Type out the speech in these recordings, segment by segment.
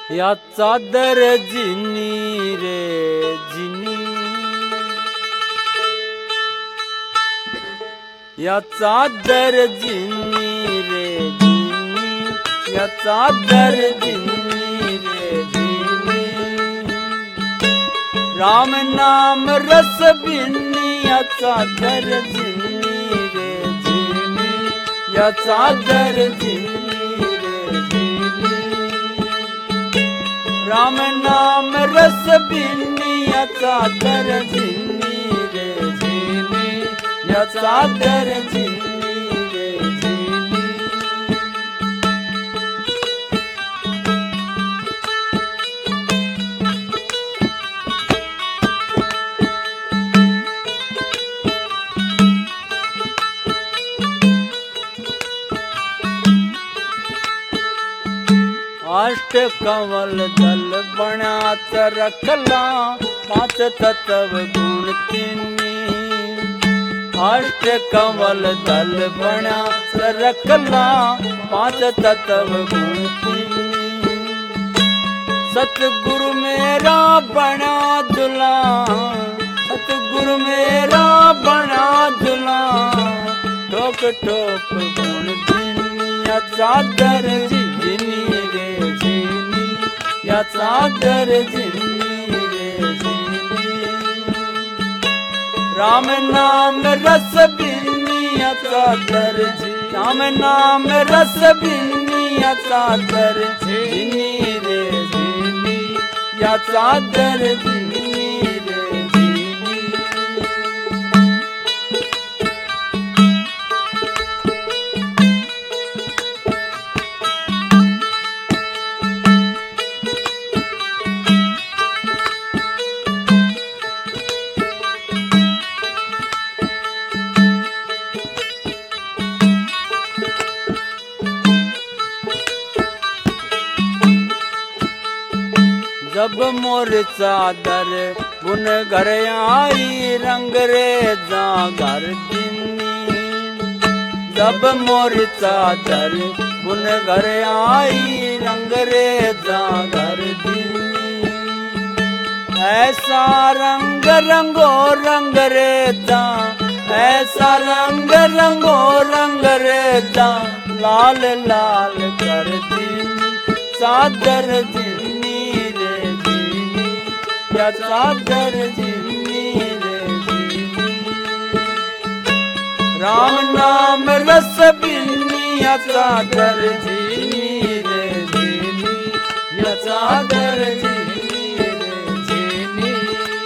या चादर जिनी रे जिनी, या चादर जिनी रे जिनी, या चादर जिनी रे जिनी। राम नाम रस बिनी, या चादर जिनी रे जिनी, या चादर जिनी रे जिनी। राम नाम रस बिनी, या चादर जिनी रे जिनी, या चादर जिनी रे जिनी। अष्ट कंवल दल बनात रखला, पांच तत्व गुण तिनी। अष्ट कंवल दल बनात रखला, पांच तत्व गुण तिनी। सतगुरु मेरा बना दुला, सतगुरु मेरा बना दुला, ठोक ठोक गुण तिनी। या चादर जिनी रे जिनी, या चादर जिनी रे जिनी। राम नाम रस बिनी, या चादर जिनी, राम नाम रस बिनी, या चादर जिनी रे जिनी, या चादर जिनी रे जिनी। जब मोर चादर बुन घर आई, रंग रेजा घर दिनी। जब मोर चादर बुन घर आई, रंग रेजा घर दिनी। ऐसा रंग रंगो रंग रेजा, ऐसा रंग रंगो रंग रेजा, लाल लाल कर दिनी। चादर जिनी रे जिनी, या चादर जिनी रे जिनी। राम नाम रस बिनी, या चादर जिनी रे जिनी, या चादर जिनी रे जिनी।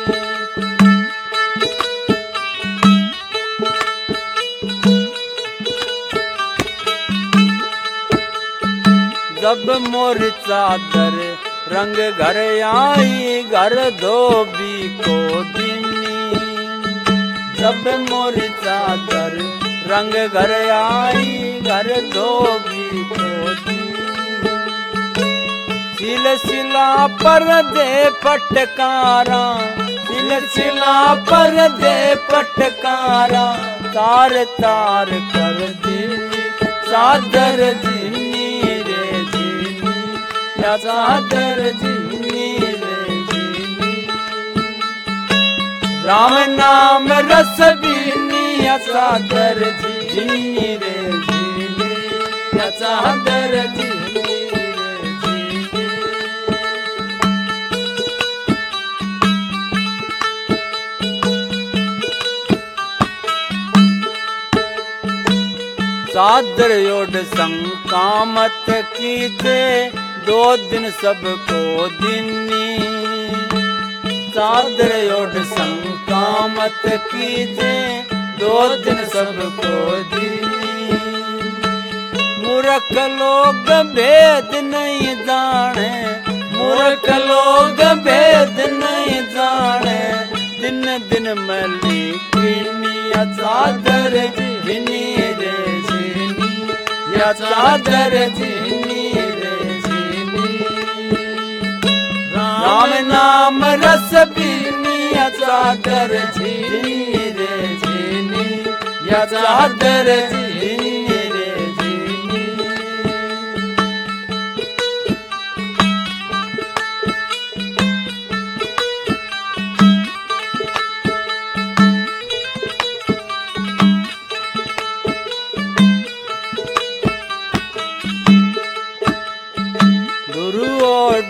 जब मोर चादर रंग घर आई, घर धोबी को दिनी। जब मोर चादर रंग घर आई, घर धोबी को दिनी। सिल सिला पर दे पटकारा, सिल सिला पर दे पटकारा, तार तार कर दिनी। चादर जिनी रे जिनी, या चादर जिनी रे जिनी। राम नाम रस बिनी, या चादर जिनी रे जिनी, या चादर जिनी रे जिनी। चादर ओढ़ संकामत कीजे, दो दिन सबको दिनी। चादर ओढ़ संकामत कीजे, दो दिन सबको दिनी। मूर्ख लोग भेद नहीं जाने, मूर्ख लोग भेद नहीं जाने, दिन दिन मली किनी। या चादर जिनी रे जिनी, या चादर जिनी रे जिनी। राम नाम रस बिनी, या चादर जिनी रे जिनी, या चादर जिनी रे जिनी।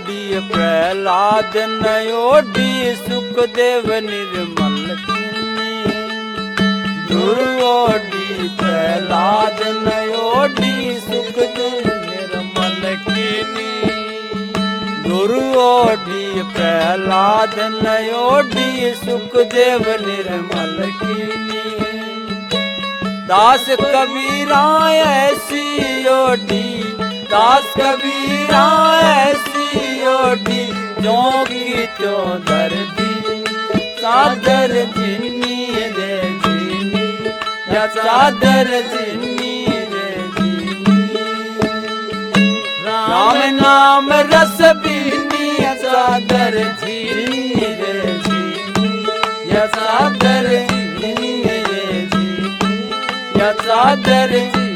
ओडी प्रहलाद नयोडी सुखदेव निर्मल कीनी दुर्योडी प्रहलाद नयोडी सुखदेव निर्मल कीनी दुर्योडी प्रहलाद नयोडी सुखदेव निर्मल कीनी दास कबीरा ऐसी ओडी दास कबीरा ऐसी ओडी जो की तो दर्दी सादर जिन्नी रे जिन्नी या सादर जिन्नी रे जिन्नी राम नाम रस बीनी या सादर जिन्नी रे जिन्नी या सादर जिन्नी रे जिन्नी या सादर